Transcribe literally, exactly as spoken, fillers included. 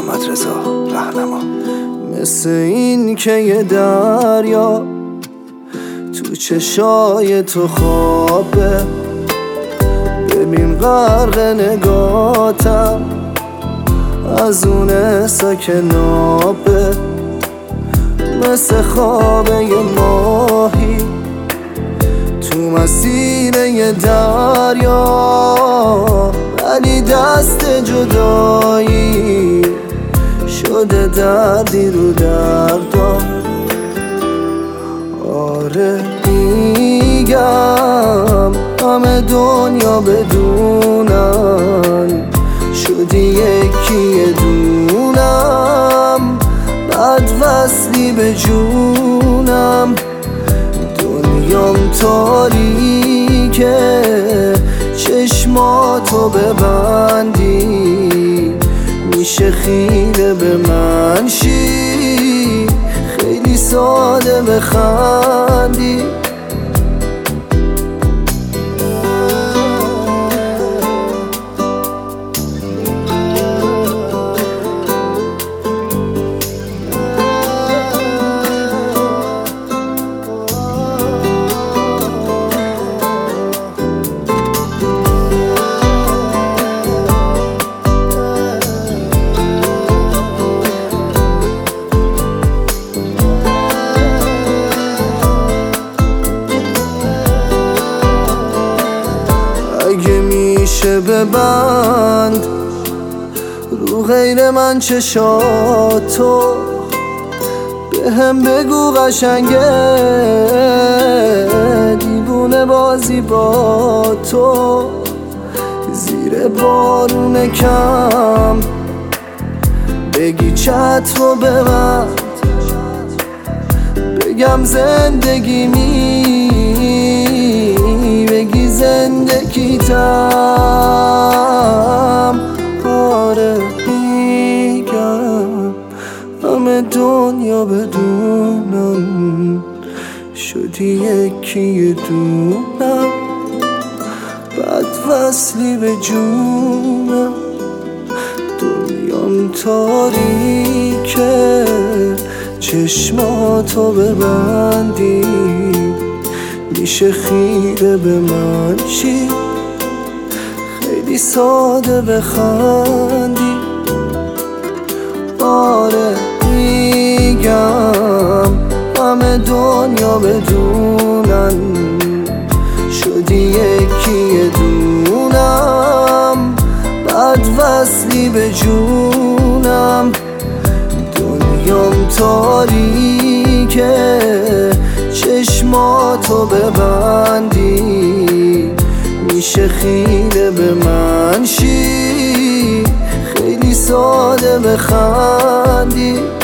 محمد رضا رهنما. مثل این که یه دریا تو چشای تو خوابه، ببین غرق نگاتم از اون احسا که نابه. مثل خواب یه ماهی تو مسیر یه دریا، ولی دست جدایی شده دردی رو دردم. آره میگم همه دنیا بدونن شدی یکی دونم، بد وصلی به جونم. دنیام تاریکه چشماتو ببندی میشه خیره به من شی، خیلی ساده بخندی. اگه میشه ببند رو غیر من چشاتو، به هم بگو قشنگه دیوونه بازی با تو. زیر بارون کم بگی چتر رو ببند، بگم زندگی می بگی زندگیتم. آره میگم همه دنیا بدونم شدی یکی دونم، بد وصلی به جونم. دنیام تاریکه چشماتو ببندی میشه خیره به من چی، خیلی ساده بخندی. آره میگم همه دنیا بدونن شدی یکی دونم، بد وصلی به جونم. دنیام تاریکه چشماتو ببندی میشه خیره به من شی، خیلی ساده بخندی.